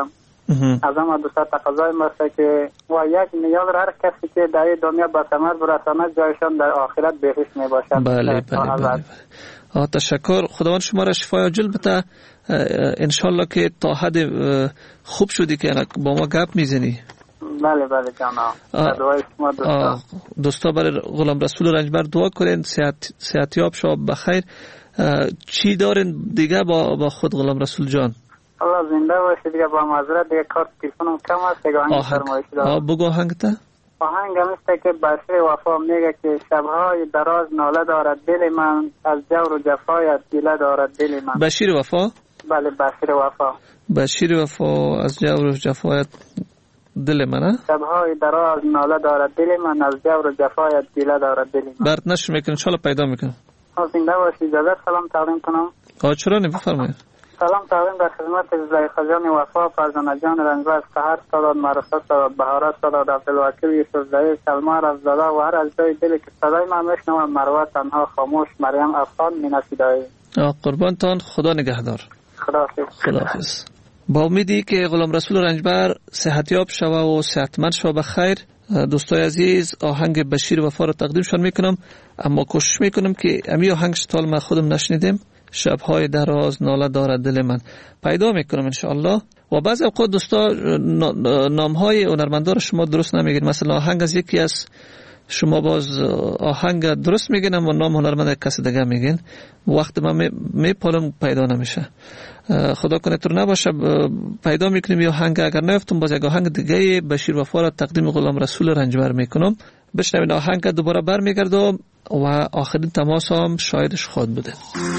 از هم دوستا تقاضای ماست که و یک میلیارد هر کسی که در دنیا به ثمر برساند جایشان در آخرت بهشت می باشد. بله بله بله. آه تشکر، خداوند شما را شفای عاجل بده. انشالله که تا حد خوب شدی که با ما گپ میزنی. بله بله جانا. دعای شما دوستا. دوستا برای غلام رسول رنجبر دعا کنین، صحت صحتیاب شو بخیر. چی دارین دیگه با با خود غلام رسول جان؟ الله زنده باشه دیگه. با معذرت دیگه کارت تلفنم کم است دیگه. آهنگ فرمایش دارم. آه بگو آهنگ تا. آهنگ همیشه که بشیر وفا میگه که شبهای دراز ناله دارد دل من، از جور و جفایت گله دارد دل من. بشیر وفا؟ بله بشیر وفا. بشیر وفا از جور و جفایت دل من. شبهای دراز ناله دارد دل من، از جور و جفایت گله دارد دل من. برد نشو میکنم انشالله پیدا میکنم. زنده باشی. اجازه سلام تقدیم کنم. آه چرا نمیفرمایید. سلام تقدیم در خدمت زلیخا جان وفا، فرزانه جان رنجبر، سحر سادات، معرفت سادات، بهارت سادات، عبدالوکیل یوسف زهیر، سلمان رفزاده و هر از جای دلی که صدای من میشنوم مروه تنها خاموش، مریم افغان، مینا فدایی. قربانتان، خدا نگهدار. خداحافظ. خداحافظ. با امیدی که غلام رسول رنجبر صحتیاب شوه و صحتمند شوه بخیر، دوستای عزیز آهنگ بشیر وفا را تقدیمشان میکنم، اما کوشش میکنم که امی آهنگ تا ما خودم نشنیدیم، شبهای دراز ناله دارد دل من، پیدا میکنم انشاءالله. و بعضی اوقات دوستا نامهای هنرمندا را شما درست نمیگین، مثلا آهنگ از یکی از شما باز آهنگ درست میگین اما نام هنرمند کسی دیگه میگین، وقت من میپالم پیدا نمیشه. خدا کنه تو نباشه پیدا میکنیم یا آهنگ، اگر نیفتم باز یک آهنگ دیگه بشیر وفا را تقدیم غلام رسول رنجبر میکنم. بشنوین آهنگ دوباره برمیگردم و آخرین تماس هم شایدش خود بوده.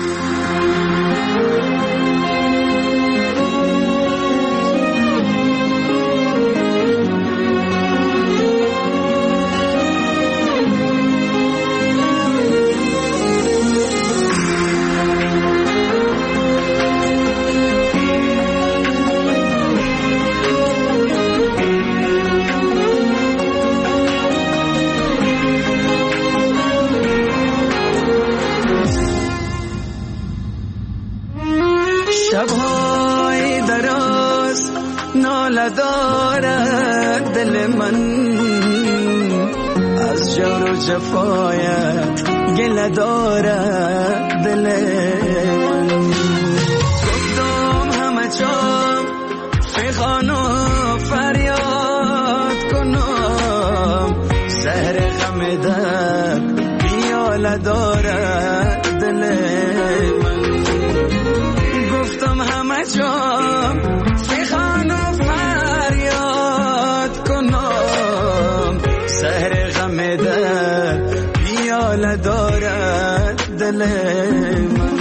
شبهای دراز ناله دارد دل من، از جور و جفایت گله دارد دل من. گفتم همه جام فغان و فریاد کنم، زهر غم در پیاله دارد دل من. گفتم همه جام فغان و فریاد کنم، زهر غم در پیاله دارد دل من.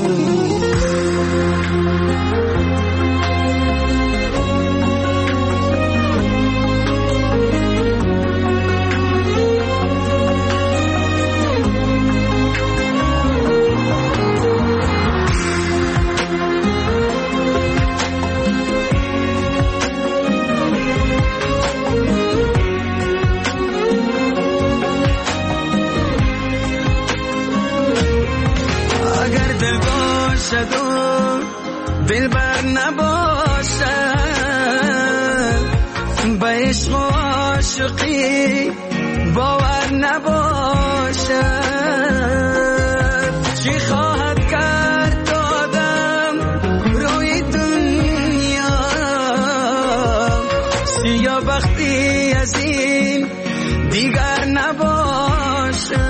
دل بر نباشه به عشق و عاشقی باور نباشه، چی خواهد کرد آدم روی دنیا، سیاه بختی از این دیگر نباشه،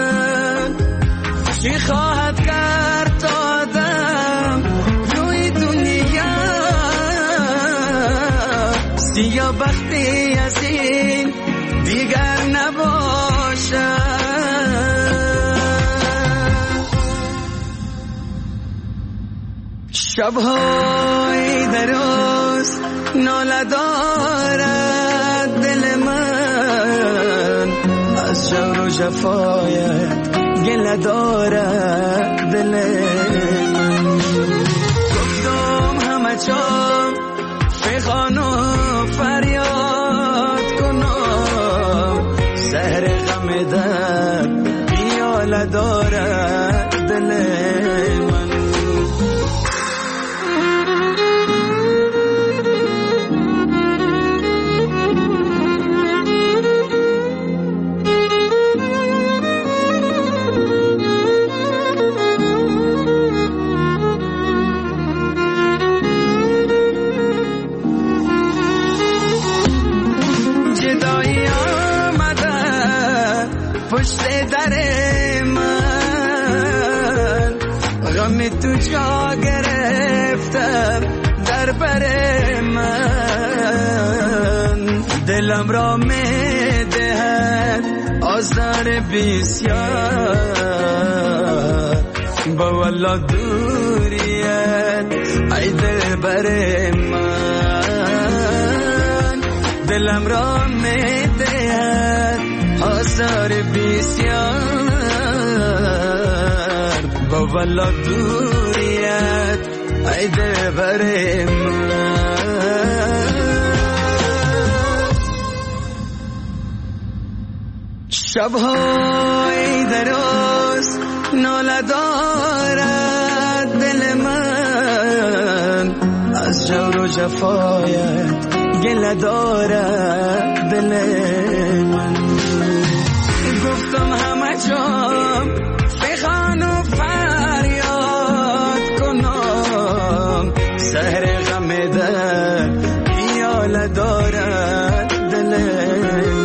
چی خواهد کرد آدم روی دنیا، سیاه بختی از این دیگر نباشه. شبهای دراز ناله دارد دل من، از جور و جفایت گله دارد دل من. گفتم همه جام فغان و فریاد کنم، زهر غم در پیاله دارد دل من. دلم را می دهد آزار بسیار با والله دوریت ای دل بر من دلم را می دهد آزار بسیار با والله دوریت ای دل بر من شب‌های دراز ناله دارد دل من از جور و جفایت گله دارد دل من گفتم همه جام فخان و فریاد کنم سحر غم در پیاله دارد دل من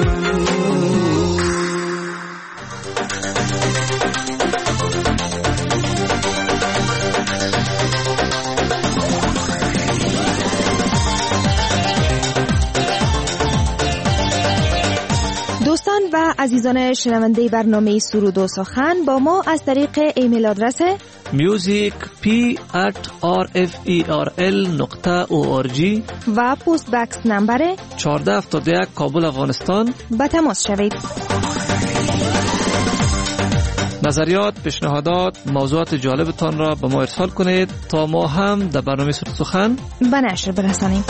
دوستان و عزیزان شنونده برنامه سرود و سخن با ما از طریق ایمیل آدرس music p at r f e r l نقطه او آر جی و پست بکس نمبر چهارده هفتاد و یک کابل افغانستان به تماس شوید. نظریات، پیشنهادات، موضوعات جالبتان را به ما ارسال کنید تا ما هم در برنامه سرود و سخن به نشر برسانیم.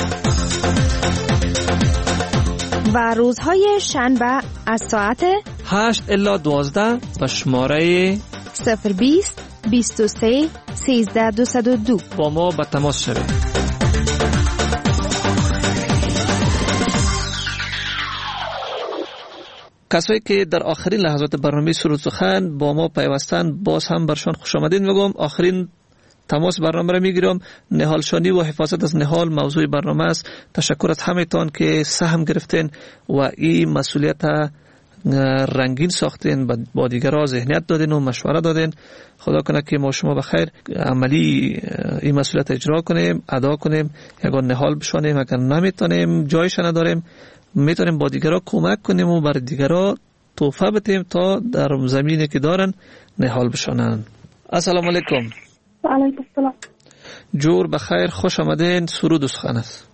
و روزهای شنبه از ساعت هشت الی دوازده به شماره صفر بیست بیست و سه سیزده دویست و دو با ما به تماس شوید. کسایی که در آخرین لحظات برنامه سرود سخن با ما پیوستن باز هم برشان خوش آمدید میگم. آخرین تماس برنامه را میگیرم. نهالشانی و حفاظت از نهال موضوع برنامه است. تشکر از همه تان که سهم گرفتین و این مسئولیت رنگین ساختین، با دیگرها ذهنیت دادین و مشوره دادین. خدا کنه که ما شما بخیر عملی این مسئولیت اجرا کنیم، ادا کنیم. یگان نهال بشانیم، اگر نمیتونیم جایش نداریم میتونیم با دیگرها کمک کنیم و بر دیگرها توفه بدیم تا در زمینی که دارن نهال بشانن. السلام علیکم. علیکم السلام. جور بخیر، خوش آمدین. سرود و سخن است.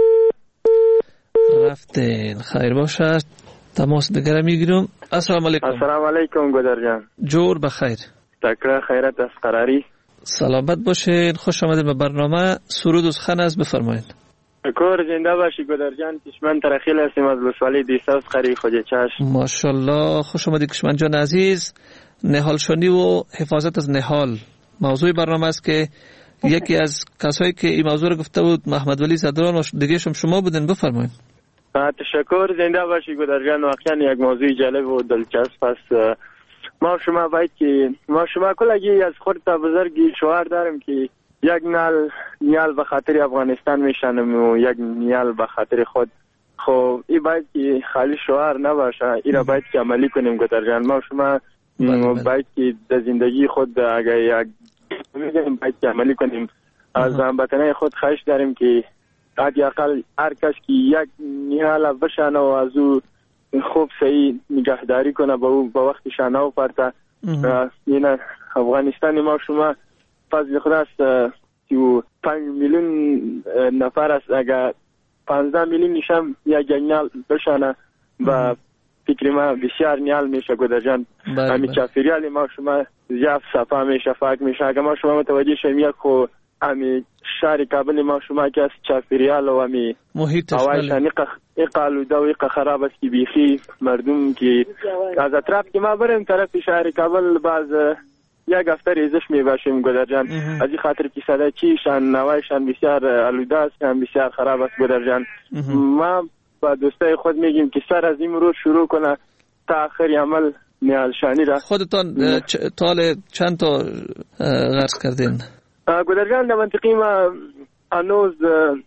رفتین خیر باشد. تماس دیگر میگیرم. السلام علیکم. السلام علیکم گودر جان. جور بخیر. تکرار خیرت از قراری. سلامت باشین. خوش آمدین به برنامه سرود و سخن است. بفرمایید. کور زنده باشی گودر جان. کشمن ترخیل هستیم از لسوالی دیساز قری خود چشم. ماشاءالله. خوش آمدید کشمن جان عزیز. نهالشانی و حفاظت از نهال موضوع برنامه است که یکی از کسایی که این موضوع رو گفته بود محمد ولی صدران و دیگه شما شما بودین. بفرمایید. تشکر. زنده باشی گودر جان. واقعا یک موضوع جالب و دلچسپ است. ما شما باید که ما شما کلگی از خود تا بزرگی شعار داریم که یک نال نیال به خاطر افغانستان میشنم و یک نیال به خاطر خود. خب این باید که خالی شعار نباشه، این را باید که عملی کنیم گودر جان. ما شما باید که در زندگی خود اگر یک میگیم باید که عملی کنیم. از هموطنان خود خواهش داریم که حداقل هر کس که یک نیال بشنه و از او خوب صحیح نگهداری کنه با او با وقت شانه و پرته. این افغانستان ما شما فضل خدا است که پنج میلیون نفر است. اگر پانزده میلیون نشم یک نیال بشنه و فکر ما بسیار نیال میشه گودر جان. همین چافریال ما شما زیاد صفا میشه، فاک میشه. اگر ما شما متوجه شیم یک خو همین شهر کابل ما شما که از چافریال و همین محیطش هوایشان اقالوده و اقا خراب است که بیخی مردم که از اطراف که ما بریم طرف شهر کابل باز یک هفته ریزش میباشیم گودر جان. از این خاطر که صدا چیشان هوایشان بسیار آلوده است، هم بسیار خراب است گودر جان. ما با دوستای خود میگیم که سر از این روز شروع کنه تا آخر عمل نهالشانی را. خودتان تال چند تا غرض کردین؟ گودر جان در منطقه ما هنوز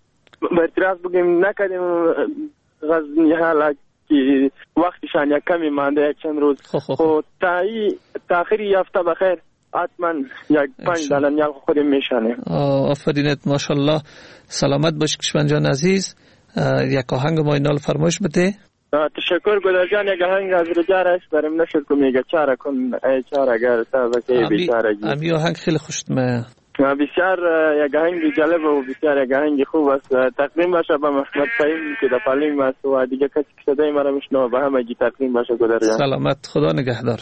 برطرف بگیم نکردیم غرض نهال که وقتشان یک کمی مانده یک چند روز. خب تا تا آخری هفته بخیر حتما یک پنج دانه نیال خودم میشانه. آفرینت ماشاءالله. سلامت باش کشمن جان عزیز. یک آهنگ ما اینال فرمایش بده. تشکر گلر جان. یک آهنگ از رجار است برم نشد که میگه چاره کن ای چاره اگر سبکه بیچارگی. امی آهنگ خیلی خوشت میاد. بسیار یک آهنگ جالب و بسیار یک آهنگ خوب است. تقدیم باشه به محمد فهیم که در پالیم است و دیگه کسی که صدای مرا میشنوه به همگی تقدیم باشه گلر جان. سلامت، خدا نگهدار.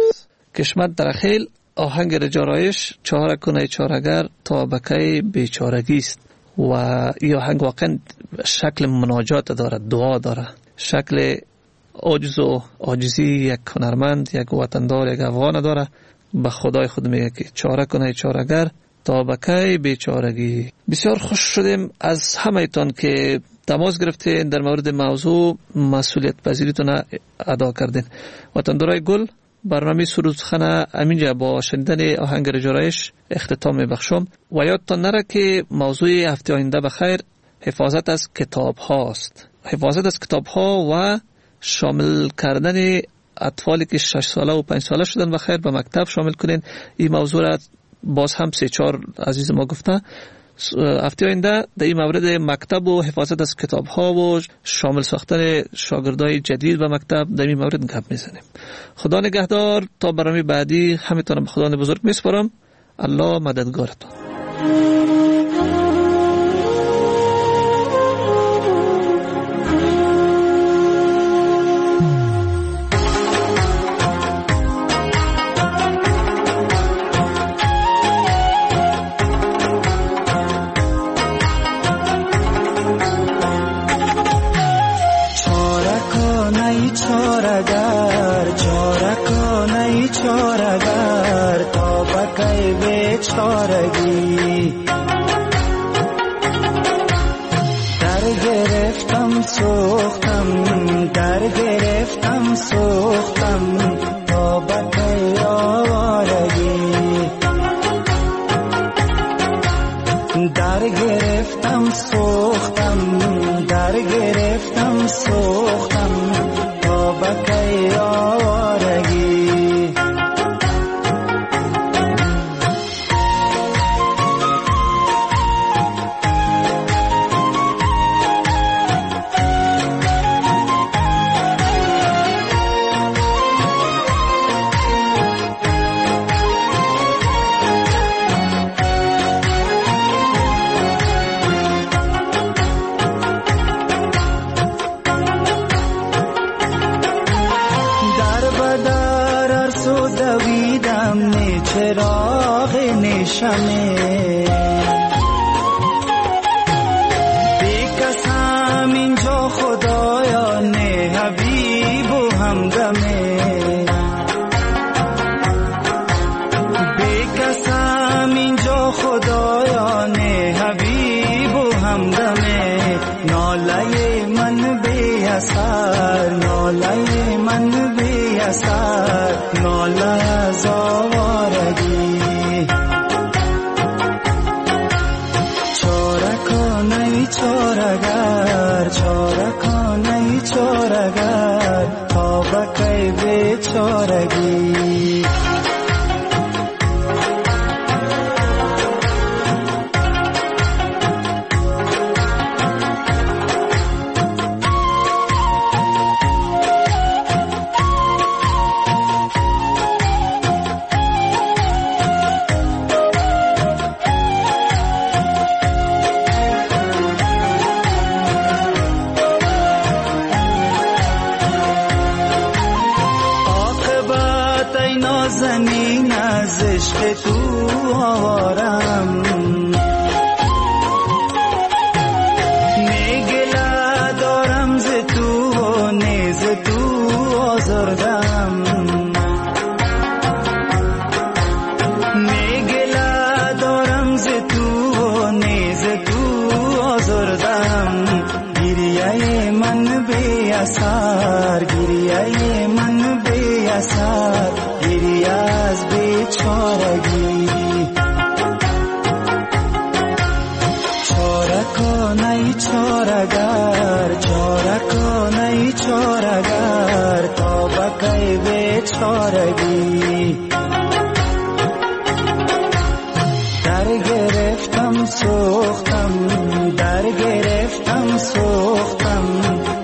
کشمت در خیل آهنگ رجارایش چاره کن ای چارهگر تا بکه بیچارگی است و این آهنگ واقعا شکل مناجات داره، دعا داره، شکل عجز و عاجزی یک هنرمند، یک وطندار، یک افغان داره. به خدای خود میگه که چاره کنه چارهگر تا بکی بیچارگی. بسیار خوش شدیم از همه تان که تماس گرفتین در مورد موضوع مسئولیت پذیریتون ادا کردین. وطندارای گل، برنامه سرودخانه امینجا با شنیدن آهنگ رجارایش اختتام میبخشم و یادتان نره که موضوع هفته آینده بخیر حفاظت از کتاب هاست. حفاظت از کتاب ها و شامل کردن اطفالی که شش ساله و پنج ساله شدن بخیر به مکتب شامل کنین. این موضوع را باز هم سه چهار عزیز ما گفته. هفته آینده در این مورد مکتب و حفاظت از کتاب ها و شامل ساختن شاگردای جدید به مکتب در این مورد گپ میزنیم. خدا نگهدار. تا برنامه بعدی همیتونم به خدا بزرگ میسپارم. الله مددگارتون. در گرفتم سوختم در گرفتم سوختم